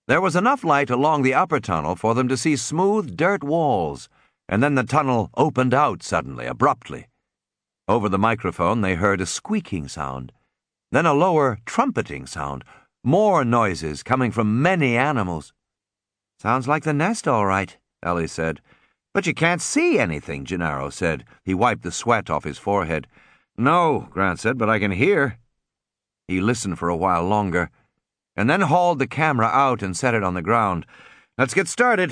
There was enough light along the upper tunnel for them to see smooth dirt walls, and then the tunnel opened out suddenly, abruptly. Over the microphone they heard a squeaking sound, then a lower trumpeting sound, more noises coming from many animals. "Sounds like the nest, all right," Ellie said. "But you can't see anything," Gennaro said. He wiped the sweat off his forehead. "No," Grant said, "but I can hear." He listened for a while longer, and then hauled the camera out and set it on the ground. "Let's get started."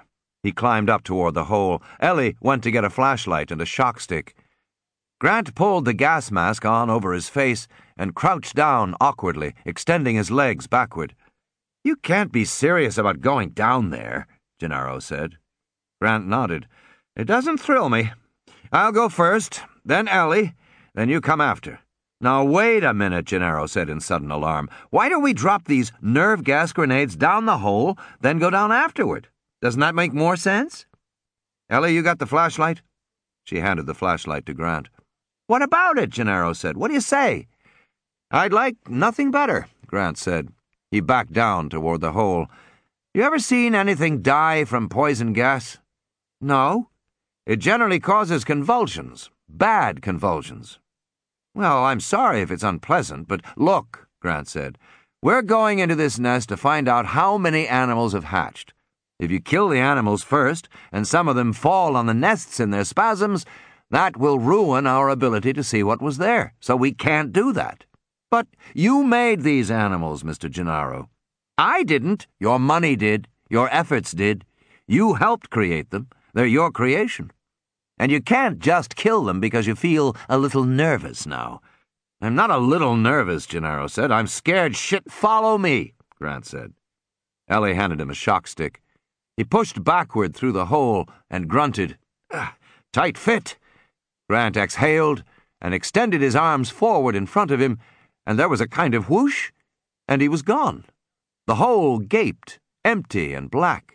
He climbed up toward the hole. Ellie went to get a flashlight and a shock stick. Grant pulled the gas mask on over his face and crouched down awkwardly, extending his legs backward. "You can't be serious about going down there," Gennaro said. Grant nodded. "It doesn't thrill me. I'll go first, then Ellie, then you come after." "Now, wait a minute," Gennaro said in sudden alarm. "Why don't we drop these nerve gas grenades down the hole, then go down afterward? Doesn't that make more sense?" "Ellie, you got the flashlight?" She handed the flashlight to Grant. "What about it?" Gennaro said. "What do you say?" "I'd like nothing better," Grant said. He backed down toward the hole. "You ever seen anything die from poison gas?" "No. It generally causes convulsions, bad convulsions." "Well, I'm sorry if it's unpleasant, but look," Grant said. "We're going into this nest to find out how many animals have hatched. If you kill the animals first, and some of them fall on the nests in their spasms, that will ruin our ability to see what was there, so we can't do that. But you made these animals, Mr. Gennaro. I didn't. Your money did. Your efforts did. You helped create them. They're your creation. And you can't just kill them because you feel a little nervous now." "I'm not a little nervous," Gennaro said. "I'm scared shit. Follow me," Grant said. Ellie handed him a shock stick. He pushed backward through the hole and grunted. "Tight fit." Grant exhaled and extended his arms forward in front of him, and there was a kind of whoosh, and he was gone. The hole gaped, empty and black.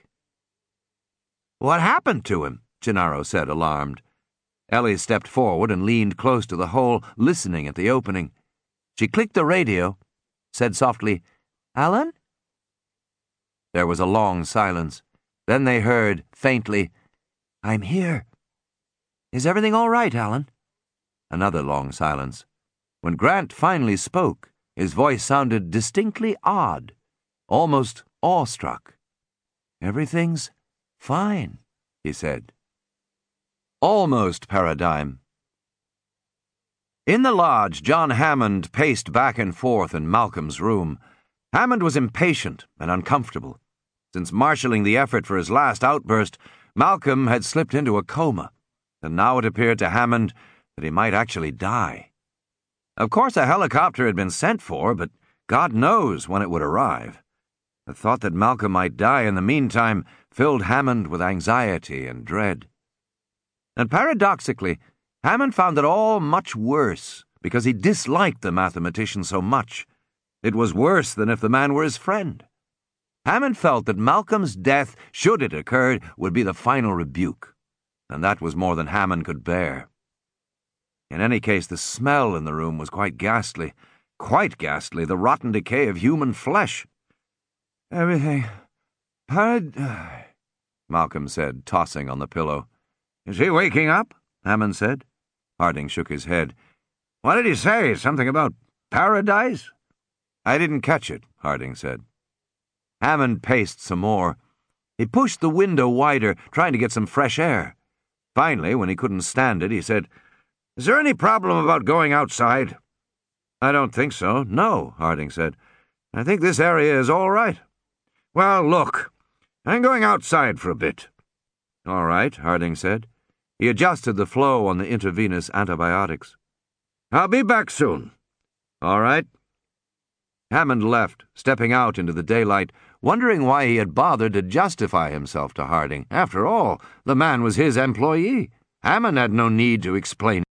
"What happened to him?" Gennaro said, alarmed. Ellie stepped forward and leaned close to the hole, listening at the opening. She clicked the radio, said softly, "Alan?" There was a long silence. Then they heard, faintly, "I'm here." "Is everything all right, Alan?" Another long silence. When Grant finally spoke, his voice sounded distinctly odd, almost awestruck. "Everything's fine," he said. Almost Paradigm. In the lodge, John Hammond paced back and forth in Malcolm's room. Hammond was impatient and uncomfortable. Since marshalling the effort for his last outburst, Malcolm had slipped into a coma, and now it appeared to Hammond that he might actually die. Of course, a helicopter had been sent for, but God knows when it would arrive. The thought that Malcolm might die in the meantime filled Hammond with anxiety and dread. And paradoxically, Hammond found it all much worse because he disliked the mathematician so much. It was worse than if the man were his friend. Hammond felt that Malcolm's death, should it occur, would be the final rebuke, and that was more than Hammond could bear. In any case, the smell in the room was quite ghastly, the rotten decay of human flesh. "Everything, Malcolm said, tossing on the pillow. "Is he waking up?" Hammond said. Harding shook his head. "What did he say? Something about paradise?" "I didn't catch it," Harding said. Hammond paced some more. He pushed the window wider, trying to get some fresh air. Finally, when he couldn't stand it, he said, "Is there any problem about going outside?" "I don't think so, no," Harding said. "I think this area is all right." "Well, look, I'm going outside for a bit." "All right," Harding said. He adjusted the flow on the intravenous antibiotics. "I'll be back soon." "All right." Hammond left, stepping out into the daylight, wondering why he had bothered to justify himself to Harding. After all, the man was his employee. Hammond had no need to explain